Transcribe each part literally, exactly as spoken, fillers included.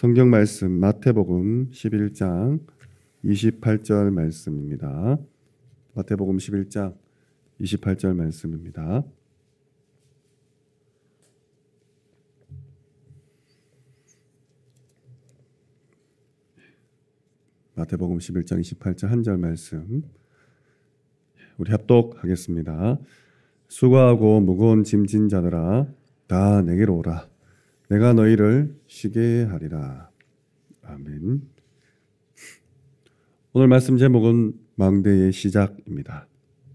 성경 말씀 마태복음 십일 장 이십팔 절 말씀입니다. 마태복음 십일 장 이십팔 절 말씀입니다. 마태복음 십일 장 이십팔 절 한 절 말씀 우리 합독하겠습니다. 수고하고 무거운 짐진 자들아 다 내게로 오라. 내가 너희를 쉬게 하리라. 아멘. 오늘 말씀 제목은 망대의 시작입니다.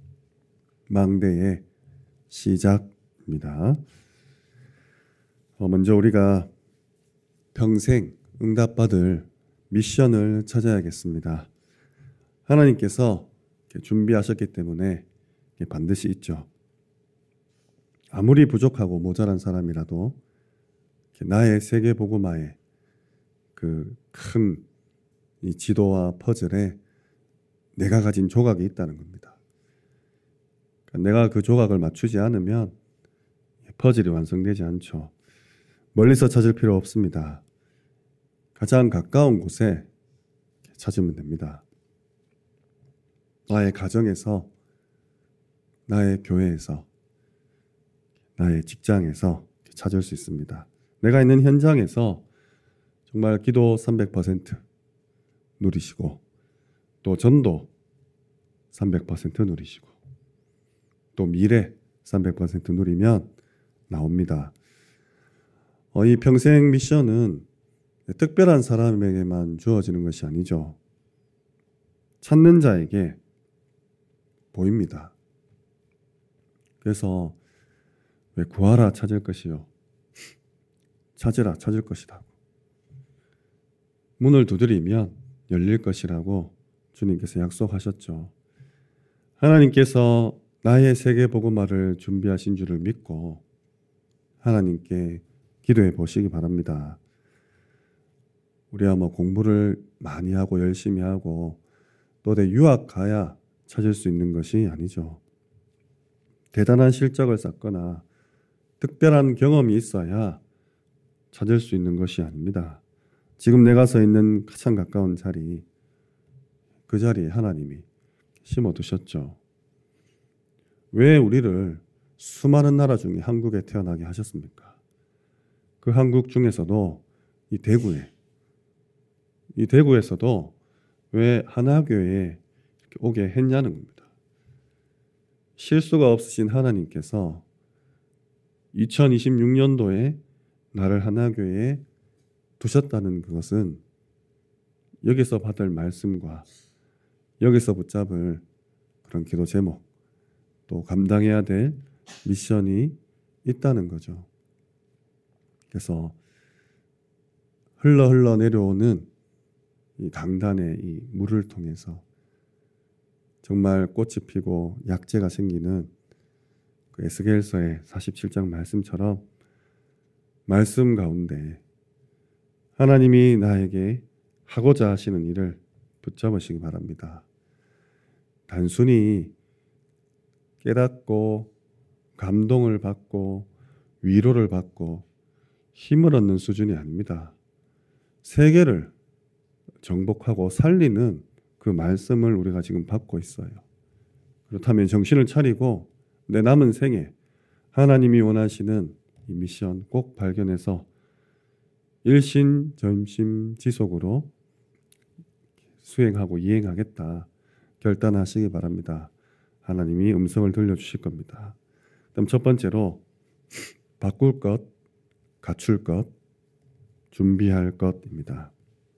망대의 시작입니다. 먼저 우리가 평생 응답받을 미션을 찾아야겠습니다. 하나님께서 준비하셨기 때문에 반드시 있죠. 아무리 부족하고 모자란 사람이라도 나의 세계복음화의 그 큰 이 지도와 퍼즐에 내가 가진 조각이 있다는 겁니다. 그러니까 내가 그 조각을 맞추지 않으면 퍼즐이 완성되지 않죠. 멀리서 찾을 필요 없습니다. 가장 가까운 곳에 찾으면 됩니다. 나의 가정에서, 나의 교회에서, 나의 직장에서 찾을 수 있습니다. 내가 있는 현장에서 정말 기도 삼백 퍼센트 누리시고 또 전도 삼백 퍼센트 누리시고 또 미래 삼백 퍼센트 누리면 나옵니다. 어, 이 평생 미션은 특별한 사람에게만 주어지는 것이 아니죠. 찾는 자에게 보입니다. 그래서 왜 구하라 찾을 것이요 찾으라 찾을 것이라고 문을 두드리면 열릴 것이라고 주님께서 약속하셨죠. 하나님께서 나의 세계복음화를 준비하신 줄을 믿고 하나님께 기도해 보시기 바랍니다. 우리가 뭐 공부를 많이 하고 열심히 하고 또 내 유학 가야 찾을 수 있는 것이 아니죠. 대단한 실적을 쌓거나 특별한 경험이 있어야 찾을 수 있는 것이 아닙니다. 지금 내가 서 있는 가장 가까운 자리, 그 자리에 하나님이 심어두셨죠. 왜 우리를 수많은 나라 중에 한국에 태어나게 하셨습니까? 그 한국 중에서도 이 대구에, 이 대구에서도 왜 하나교회에 이렇게 오게 했냐는 겁니다. 실수가 없으신 하나님께서 이천이십육 년도에 나를 하나교회에 두셨다는 그것은 여기서 받을 말씀과 여기서 붙잡을 그런 기도 제목 또 감당해야 될 미션이 있다는 거죠. 그래서 흘러 흘러 내려오는 이 강단의 이 물을 통해서 정말 꽃이 피고 약재가 생기는 그 에스겔서의 사십칠 장 말씀처럼 말씀 가운데 하나님이 나에게 하고자 하시는 일을 붙잡으시기 바랍니다. 단순히 깨닫고 감동을 받고 위로를 받고 힘을 얻는 수준이 아닙니다. 세계를 정복하고 살리는 그 말씀을 우리가 지금 받고 있어요. 그렇다면 정신을 차리고 내 남은 생에 하나님이 원하시는 이 미션 꼭 발견해서 일신전심지속으로 수행하고 이행하겠다 결단하시기 바랍니다. 하나님이 음성을 들려주실 겁니다. 그다음 첫 번째로 바꿀 것, 갖출 것, 준비할 것입니다.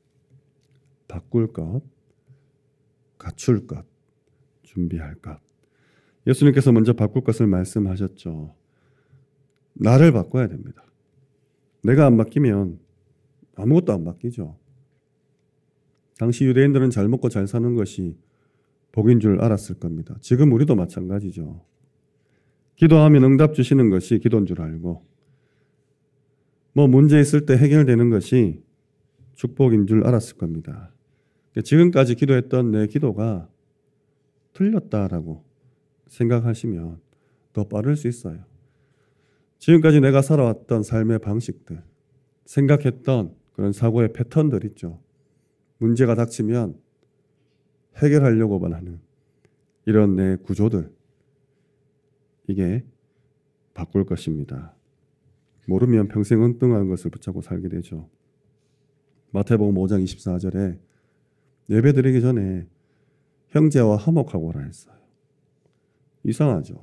바꿀 것, 갖출 것, 준비할 것. 예수님께서 먼저 바꿀 것을 말씀하셨죠. 나를 바꿔야 됩니다. 내가 안 바뀌면 아무것도 안 바뀌죠. 당시 유대인들은 잘 먹고 잘 사는 것이 복인 줄 알았을 겁니다. 지금 우리도 마찬가지죠. 기도하면 응답 주시는 것이 기도인 줄 알고 뭐 문제 있을 때 해결되는 것이 축복인 줄 알았을 겁니다. 지금까지 기도했던 내 기도가 틀렸다라고 생각하시면 더 빠를 수 있어요. 지금까지 내가 살아왔던 삶의 방식들, 생각했던 그런 사고의 패턴들 있죠. 문제가 닥치면 해결하려고만 하는 이런 내 구조들, 이게 바꿀 것입니다. 모르면 평생 엉뚱한 것을 붙잡고 살게 되죠. 마태복음 오 장 이십사 절에 예배 드리기 전에 형제와 화목하고 오라 했어요. 이상하죠.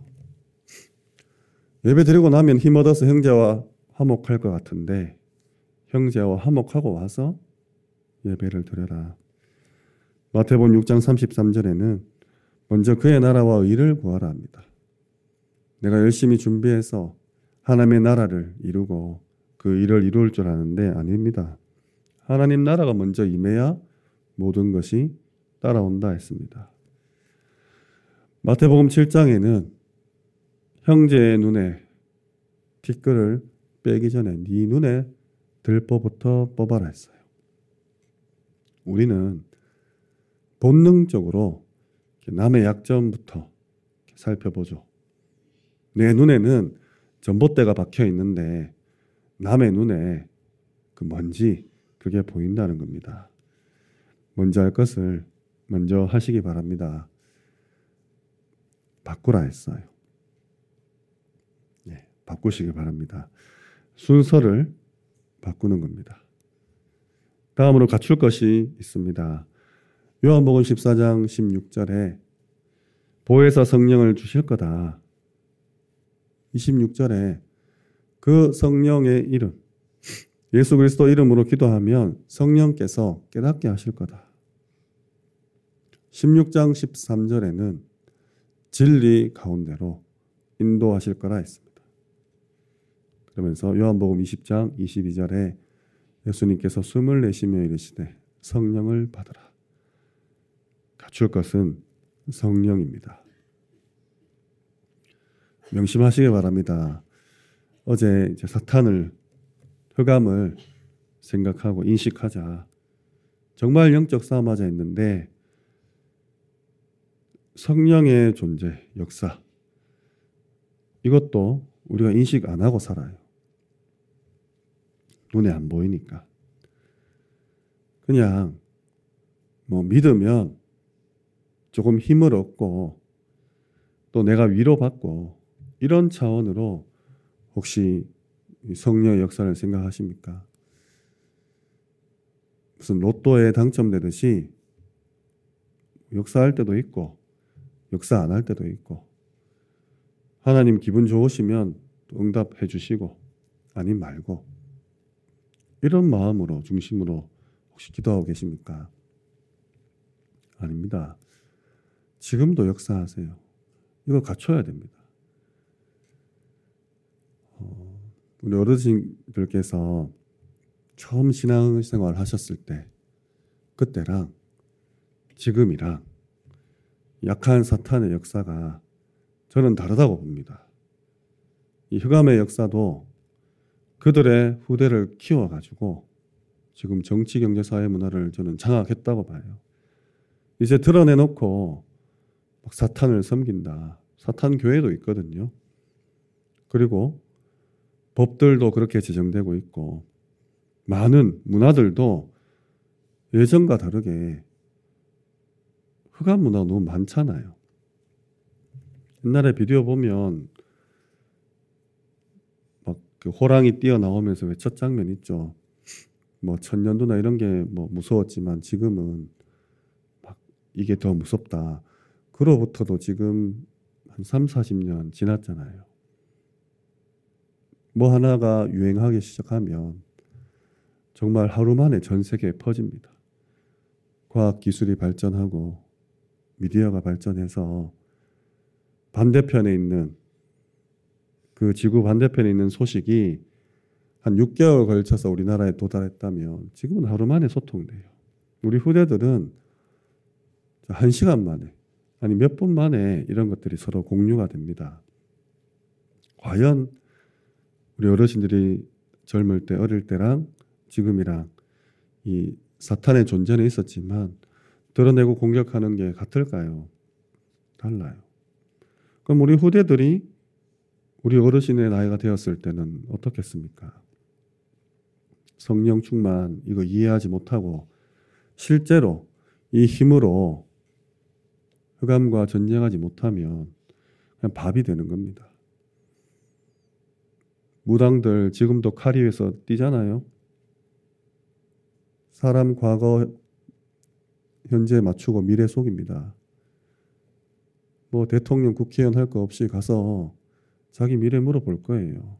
예배 드리고 나면 힘 얻어서 형제와 화목할 것 같은데 형제와 화목하고 와서 예배를 드려라. 마태복음 육 장 삼십삼 절에는 먼저 그의 나라와 의를 구하라 합니다. 내가 열심히 준비해서 하나님의 나라를 이루고 그 일을 이룰 줄 아는데 아닙니다. 하나님 나라가 먼저 임해야 모든 것이 따라온다 했습니다. 마태복음 칠 장에는 형제의 눈에 티끌을 빼기 전에 네 눈에 들보부터 뽑아라 했어요. 우리는 본능적으로 남의 약점부터 살펴보죠. 내 눈에는 전봇대가 박혀 있는데 남의 눈에 그 먼지, 그게 보인다는 겁니다. 먼저 할 것을 먼저 하시기 바랍니다. 바꾸라 했어요. 네, 바꾸시기 바랍니다. 순서를 바꾸는 겁니다. 다음으로 갖출 것이 있습니다. 요한복음 십사 장 십육 절에 보혜사 성령을 주실 거다. 이십육 절에 그 성령의 이름, 예수 그리스도 이름으로 기도하면 성령께서 깨닫게 하실 거다. 십육 장 십삼 절에는 진리 가운데로 인도하실 거라 했습니다. 그러면서 요한복음 이십 장 이십이 절에 예수님께서 숨을 내쉬며 이르시되 성령을 받으라. 갖출 것은 성령입니다. 명심하시기 바랍니다. 어제 이제 사탄을, 흑암을 생각하고 인식하자. 정말 영적 싸움하자 했는데 성령의 존재, 역사, 이것도 우리가 인식 안 하고 살아요. 눈에 안 보이니까. 그냥 뭐 믿으면 조금 힘을 얻고 또 내가 위로받고 이런 차원으로 혹시 성령의 역사를 생각하십니까? 무슨 로또에 당첨되듯이 역사할 때도 있고 역사 안 할 때도 있고 하나님 기분 좋으시면 응답해 주시고 아님 말고 이런 마음으로 중심으로 혹시 기도하고 계십니까? 아닙니다. 지금도 역사하세요. 이거 갖춰야 됩니다. 어, 우리 어르신들께서 처음 신앙생활 하셨을 때 그때랑 지금이랑 약한 사탄의 역사가 저는 다르다고 봅니다. 이 흑암의 역사도 그들의 후대를 키워가지고 지금 정치, 경제, 사회, 문화를 저는 장악했다고 봐요. 이제 드러내놓고 막 사탄을 섬긴다. 사탄 교회도 있거든요. 그리고 법들도 그렇게 제정되고 있고 많은 문화들도 예전과 다르게 흑암 문화가 너무 많잖아요. 옛날에 비디오 보면 막 그 호랑이 뛰어나오면서 왜 첫 장면 있죠. 뭐 천년도나 이런 게 뭐 무서웠지만 지금은 막 이게 더 무섭다. 그로부터도 지금 한 삼, 사십 년 지났잖아요. 뭐 하나가 유행하기 시작하면 정말 하루 만에 전 세계에 퍼집니다. 과학 기술이 발전하고 미디어가 발전해서 반대편에 있는 그 지구 반대편에 있는 소식이 한 육 개월 걸쳐서 우리나라에 도달했다면 지금은 하루 만에 소통돼요. 우리 후대들은 한 시간 만에 아니 몇 분 만에 이런 것들이 서로 공유가 됩니다. 과연 우리 어르신들이 젊을 때 어릴 때랑 지금이랑 이 사탄의 존재는 있었지만 드러내고 공격하는 게 같을까요? 달라요. 그럼 우리 후대들이 우리 어르신의 나이가 되었을 때는 어떻겠습니까? 성령 충만 이거 이해하지 못하고 실제로 이 힘으로 흑암과 전쟁하지 못하면 그냥 밥이 되는 겁니다. 무당들 지금도 칼 위에서 뛰잖아요. 사람 과거 현재 맞추고 미래 속입니다. 뭐 대통령 국회의원 할 거 없이 가서 자기 미래 물어볼 거예요.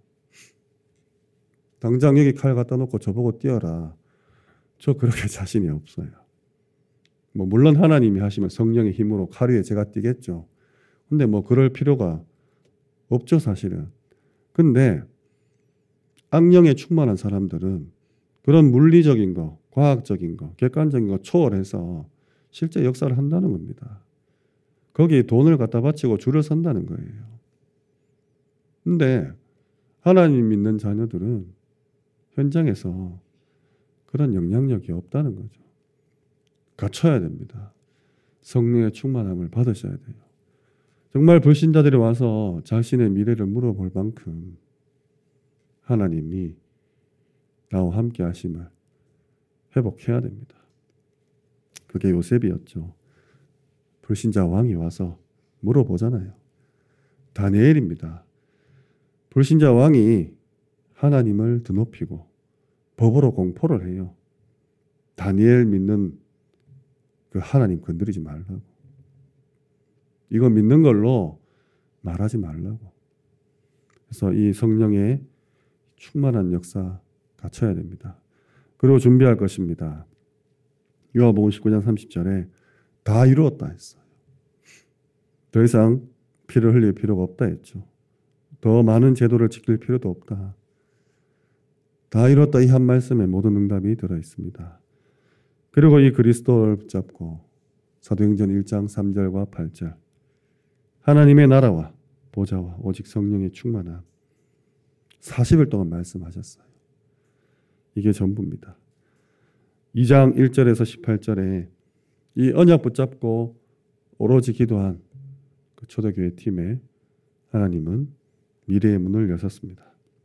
당장 여기 칼 갖다 놓고 저보고 뛰어라. 저 그렇게 자신이 없어요. 뭐 물론 하나님이 하시면 성령의 힘으로 칼 위에 제가 뛰겠죠. 근데 뭐 그럴 필요가 없죠, 사실은. 근데 악령에 충만한 사람들은 그런 물리적인 거, 과학적인 거, 객관적인 거 초월해서 실제 역사를 한다는 겁니다. 거기에 돈을 갖다 바치고 줄을 선다는 거예요. 근데 하나님 믿는 자녀들은 현장에서 그런 영향력이 없다는 거죠. 갖춰야 됩니다. 성령의 충만함을 받으셔야 돼요. 정말 불신자들이 와서 자신의 미래를 물어볼 만큼 하나님이 나와 함께 하심을 회복해야 됩니다. 그게 요셉이었죠. 불신자 왕이 와서 물어보잖아요. 다니엘입니다. 불신자 왕이 하나님을 드높이고 법으로 공포를 해요. 다니엘 믿는 그 하나님 건드리지 말라고. 이거 믿는 걸로 말하지 말라고. 그래서 이 성령의 충만한 역사 갖춰야 됩니다. 그리고 준비할 것입니다. 요한복음 십구 장 삼십 절에 다 이루었다 했어요. 더 이상 피를 흘릴 필요가 없다 했죠. 더 많은 제도를 지킬 필요도 없다. 다 이뤘다 이 한 말씀에 모든 응답이 들어 있습니다. 그리고 이 그리스도를 붙잡고 사도행전 일 장 삼 절과 팔 절 하나님의 나라와 보좌와 오직 성령의 충만함 사십 일 동안 말씀하셨어요. 이게 전부입니다. 이 장 일 절에서 십팔 절에 이 언약 붙잡고 오로지 기도한 그 초대교회 팀에 하나님은 미래의 문을 여셨습니다.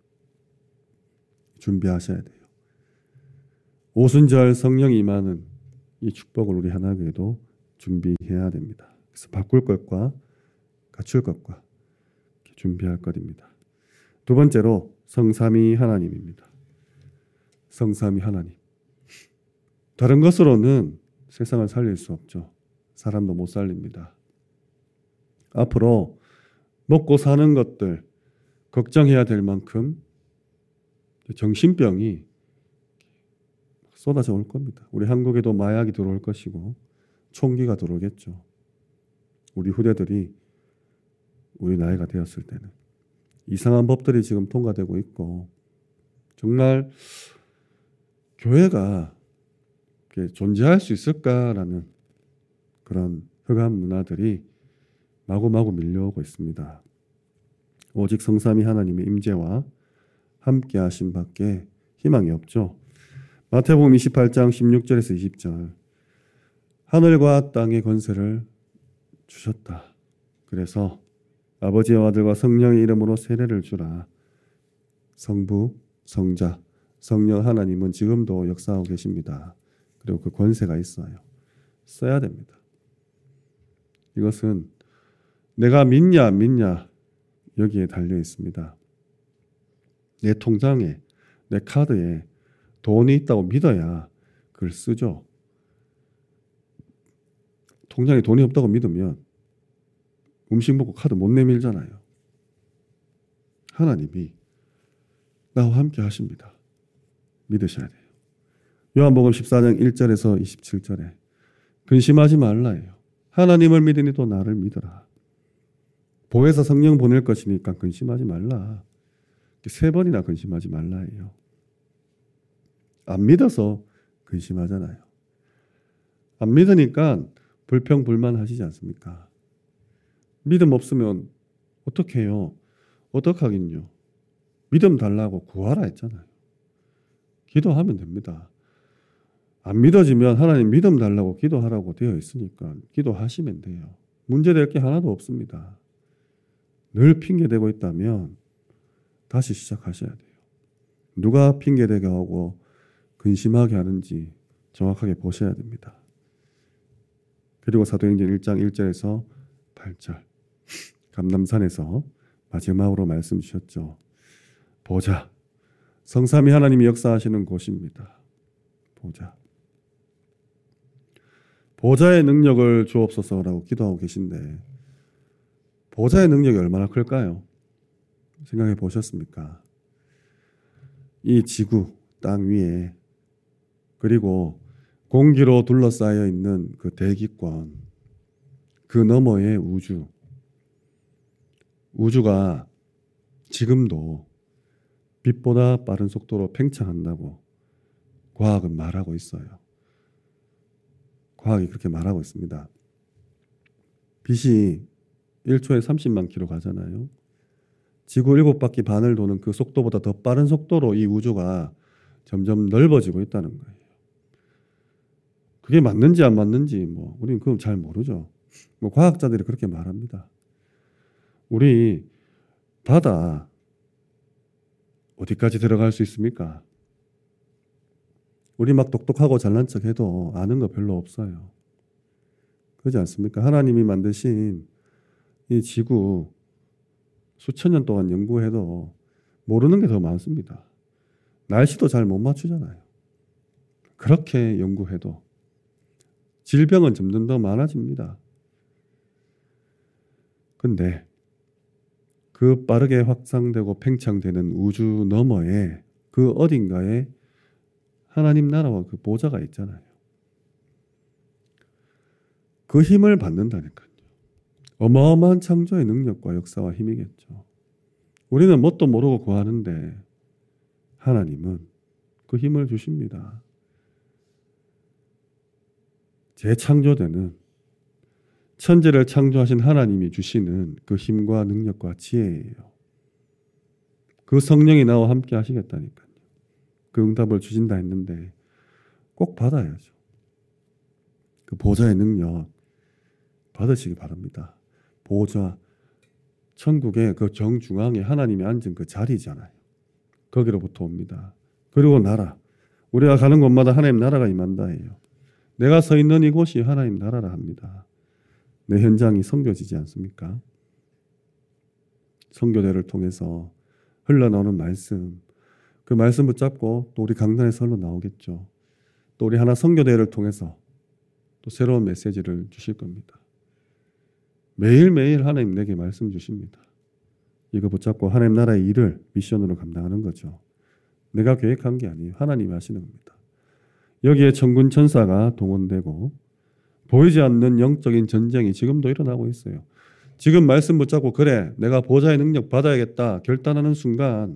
준비하셔야 돼요. 오순절 성령이 임하는 이 축복을 우리 하나교회도 준비해야 됩니다. 그래서 바꿀 것과 갖출 것과 준비할 것입니다. 두 번째로 성삼위 하나님입니다. 성삼위 하나님. 다른 것으로는 세상을 살릴 수 없죠. 사람도 못 살립니다. 앞으로 먹고 사는 것들 걱정해야 될 만큼 정신병이 쏟아져 올 겁니다. 우리 한국에도 마약이 들어올 것이고 총기가 들어오겠죠. 우리 후대들이 우리 나이가 되었을 때는 이상한 법들이 지금 통과되고 있고 정말 교회가 존재할 수 있을까라는 그런 흑암 문화들이 마구마구 밀려오고 있습니다. 오직 성삼위 하나님의 임재와 함께 하심 밖에 희망이 없죠. 마태복음 이십팔 장 십육 절에서 이십 절 하늘과 땅의 권세를 주셨다. 그래서 아버지와 아들과 성령의 이름으로 세례를 주라. 성부, 성자, 성령 하나님은 지금도 역사하고 계십니다. 그리고 그 권세가 있어요. 써야 됩니다. 이것은 내가 믿냐 안 믿냐 여기에 달려 있습니다. 내 통장에 내 카드에 돈이 있다고 믿어야 그걸 쓰죠. 통장에 돈이 없다고 믿으면 음식 먹고 카드 못 내밀잖아요. 하나님이 나와 함께 하십니다. 믿으셔야 돼요. 요한복음 십사 장 일 절에서 이십칠 절에 근심하지 말라예요. 하나님을 믿으니 또 나를 믿어라. 보혜사 성령 보낼 것이니까 근심하지 말라. 세 번이나 근심하지 말라예요. 안 믿어서 근심하잖아요. 안 믿으니까 불평불만 하시지 않습니까? 믿음 없으면 어떻게 해요? 어떡하긴요. 믿음 달라고 구하라 했잖아요. 기도하면 됩니다. 안 믿어지면 하나님 믿음 달라고 기도하라고 되어 있으니까 기도하시면 돼요. 문제될 게 하나도 없습니다. 늘 핑계대고 있다면 다시 시작하셔야 돼요. 누가 핑계대게 하고 근심하게 하는지 정확하게 보셔야 됩니다. 그리고 사도행전 일 장 일 절에서 팔 절 감람산에서 마지막으로 말씀 주셨죠. 보자, 성삼위 하나님이 역사하시는 곳입니다. 보자. 보좌의 능력을 주옵소서라고 기도하고 계신데 보좌의 능력이 얼마나 클까요? 생각해 보셨습니까? 이 지구, 땅 위에 그리고 공기로 둘러싸여 있는 그 대기권, 그 너머의 우주, 우주가 지금도 빛보다 빠른 속도로 팽창한다고 과학은 말하고 있어요. 과학이 그렇게 말하고 있습니다. 빛이 일 초에 삼십만 킬로미터 가잖아요. 지구 일곱 바퀴 반을 도는 그 속도보다 더 빠른 속도로 이 우주가 점점 넓어지고 있다는 거예요. 그게 맞는지 안 맞는지 뭐 우리는 그건 잘 모르죠. 뭐 과학자들이 그렇게 말합니다. 우리 바다 어디까지 들어갈 수 있습니까? 우리 막 똑똑하고 잘난 척해도 아는 거 별로 없어요. 그렇지 않습니까? 하나님이 만드신 이 지구 수천 년 동안 연구해도 모르는 게 더 많습니다. 날씨도 잘 못 맞추잖아요. 그렇게 연구해도 질병은 점점 더 많아집니다. 근데 그 빠르게 확장되고 팽창되는 우주 너머에 그 어딘가에 하나님 나라와 그 보좌가 있잖아요. 그 힘을 받는다니까요. 어마어마한 창조의 능력과 역사와 힘이겠죠. 우리는 뭣도 모르고 구하는데 하나님은 그 힘을 주십니다. 재창조되는 천지를 창조하신 하나님이 주시는 그 힘과 능력과 지혜예요. 그 성령이 나와 함께 하시겠다니까요. 그 응답을 주신다 했는데 꼭 받아야죠. 그 보좌의 능력 받으시기 바랍니다. 보좌, 천국의 그 정중앙에 하나님이 앉은 그 자리잖아요. 거기로부터 옵니다. 그리고 나라, 우리가 가는 곳마다 하나님 나라가 임한다예요. 내가 서 있는 이곳이 하나님 나라라 합니다. 내 현장이 섬겨지지 않습니까? 선교대를 통해서 흘러나오는 말씀, 그 말씀 붙잡고 또 우리 강단에서 흘러나오겠죠. 또 우리 하나 선교대를 통해서 또 새로운 메시지를 주실 겁니다. 매일매일 하나님 내게 말씀 주십니다. 이거 붙잡고 하나님 나라의 일을 미션으로 감당하는 거죠. 내가 계획한 게 아니에요. 하나님이 하시는 겁니다. 여기에 천군 천사가 동원되고 보이지 않는 영적인 전쟁이 지금도 일어나고 있어요. 지금 말씀 붙잡고 그래 내가 보좌의 능력 받아야겠다 결단하는 순간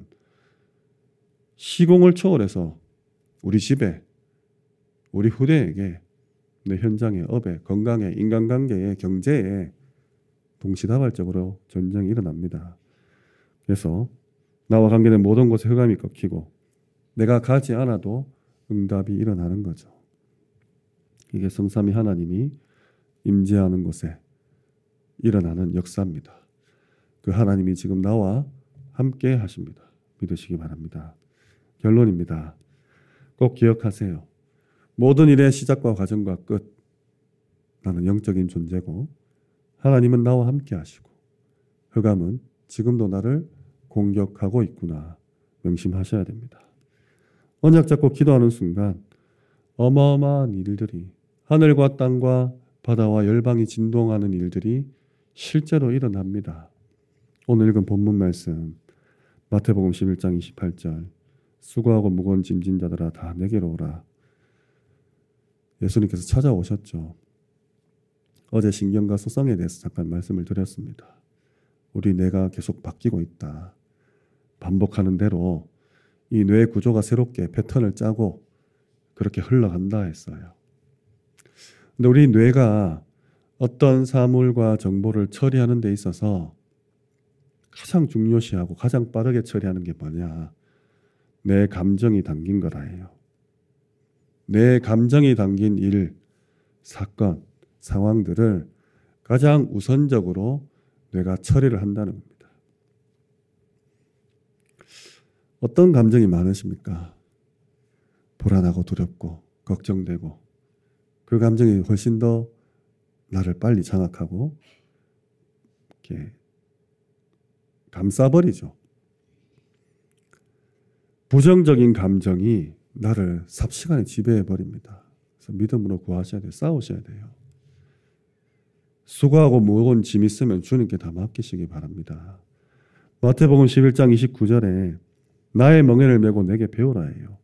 시공을 초월해서 우리 집에 우리 후대에게 내 현장에 업에 건강에 인간관계에 경제에 동시다발적으로 전쟁이 일어납니다. 그래서 나와 관계된 모든 곳에 흑암이 꺾이고 내가 가지 않아도 응답이 일어나는 거죠. 이게 성삼위 하나님이 임재하는 곳에 일어나는 역사입니다. 그 하나님이 지금 나와 함께 하십니다. 믿으시기 바랍니다. 결론입니다. 꼭 기억하세요. 모든 일의 시작과 과정과 끝 나는 영적인 존재고 하나님은 나와 함께 하시고 흑암은 지금도 나를 공격하고 있구나 명심하셔야 됩니다. 언약 잡고 기도하는 순간 어마어마한 일들이 하늘과 땅과 바다와 열방이 진동하는 일들이 실제로 일어납니다. 오늘 읽은 본문 말씀 마태복음 십일 장 이십팔 절 수고하고 무거운 짐진 자들아 다 내게로 오라. 예수님께서 찾아오셨죠. 어제 신경과 소성에 대해서 잠깐 말씀을 드렸습니다. 우리 뇌가 계속 바뀌고 있다. 반복하는 대로 이 뇌 구조가 새롭게 패턴을 짜고 그렇게 흘러간다 했어요. 근데 우리 뇌가 어떤 사물과 정보를 처리하는 데 있어서 가장 중요시하고 가장 빠르게 처리하는 게 뭐냐? 내 감정이 담긴 거라예요. 내 감정이 담긴 일, 사건, 상황들을 가장 우선적으로 뇌가 처리를 한다는 겁니다. 어떤 감정이 많으십니까? 불안하고 두렵고 걱정되고 그 감정이 훨씬 더 나를 빨리 장악하고 이렇게 감싸버리죠. 부정적인 감정이 나를 삽시간에 지배해버립니다. 그래서 믿음으로 구하셔야 돼요. 싸우셔야 돼요. 수고하고 무거운 짐 있으면 주님께 다 맡기시기 바랍니다. 마태복음 십일 장 이십구 절에 나의 멍에를 메고 내게 배우라 해요.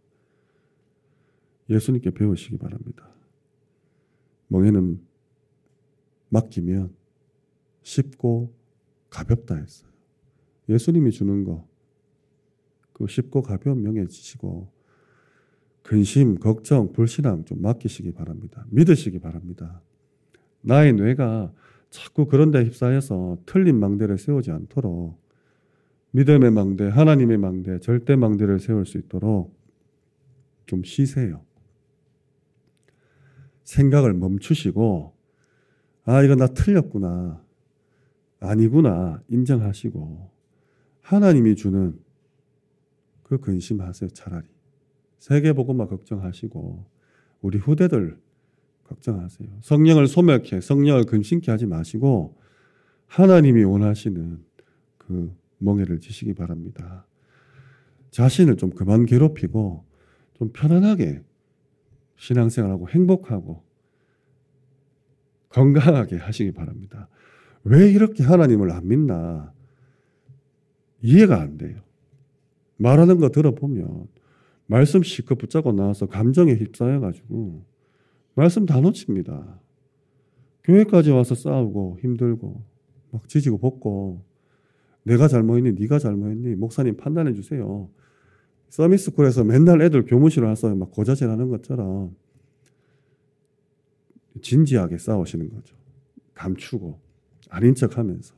예수님께 배우시기 바랍니다. 멍에는 맡기면 쉽고 가볍다 했어요. 예수님이 주는 거, 그 쉽고 가벼운 멍에 지시고 근심, 걱정, 불신앙 좀 맡기시기 바랍니다. 믿으시기 바랍니다. 나의 뇌가 자꾸 그런 데 휩싸여서 틀린 망대를 세우지 않도록 믿음의 망대, 하나님의 망대, 절대 망대를 세울 수 있도록 좀 쉬세요. 생각을 멈추시고 아 이거 나 틀렸구나, 아니구나 인정하시고 하나님이 주는 그 근심하세요. 차라리 세계복음만 걱정하시고 우리 후대들 걱정하세요. 성령을 소멸케, 성령을 근심케 하지 마시고 하나님이 원하시는 그 멍에를 지시기 바랍니다. 자신을 좀 그만 괴롭히고 좀 편안하게 신앙생활하고 행복하고 건강하게 하시기 바랍니다. 왜 이렇게 하나님을 안 믿나 이해가 안 돼요. 말하는 거 들어보면 말씀 실컷 붙잡고 나와서 감정에 휩싸여가지고 말씀 다 놓칩니다. 교회까지 와서 싸우고 힘들고 막 지지고 볶고 내가 잘못했니 네가 잘못했니 목사님 판단해 주세요. 서밋스쿨에서 맨날 애들 교무실 와서 막 고자질하는 것처럼 진지하게 싸우시는 거죠. 감추고 아닌 척하면서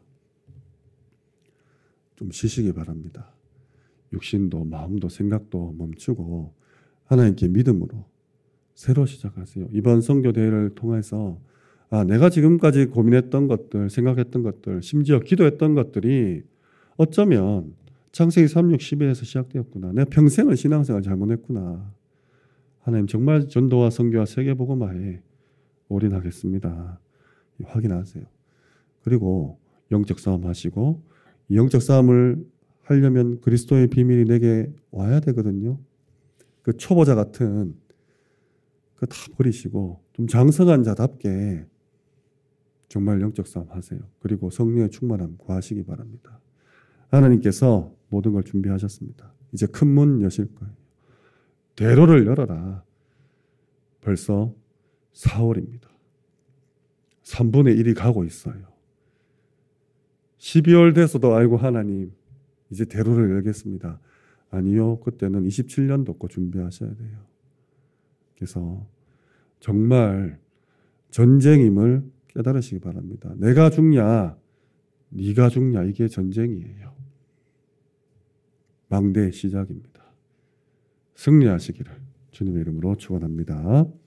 좀 쉬시기 바랍니다. 육신도 마음도 생각도 멈추고 하나님께 믿음으로 새로 시작하세요. 이번 선교 대회를 통해서 아 내가 지금까지 고민했던 것들, 생각했던 것들, 심지어 기도했던 것들이 어쩌면 창세기 삼, 육, 십일에서 시작되었구나. 내가 평생을 신앙생활 잘못했구나. 하나님 정말 전도와 선교와 세계복음화에 올인하겠습니다. 확인하세요. 그리고 영적 싸움 하시고 이 영적 싸움을 하려면 그리스도의 비밀이 내게 와야 되거든요. 그 초보자 같은 그 다 버리시고 좀 장성한 자답게 정말 영적 싸움 하세요. 그리고 성령의 충만함 구하시기 바랍니다. 하나님께서 모든 걸 준비하셨습니다. 이제 큰 문 여실 거예요. 대로를 열어라. 벌써 사월입니다. 삼분의 일이 가고 있어요. 십이월 돼서도 아이고 하나님 이제 대로를 열겠습니다. 아니요. 그때는 이십칠 년도 거 준비하셔야 돼요. 그래서 정말 전쟁임을 깨달으시기 바랍니다. 내가 죽냐 네가 죽냐 이게 전쟁이에요. 망대의 시작입니다. 승리하시기를 주님의 이름으로 축원합니다.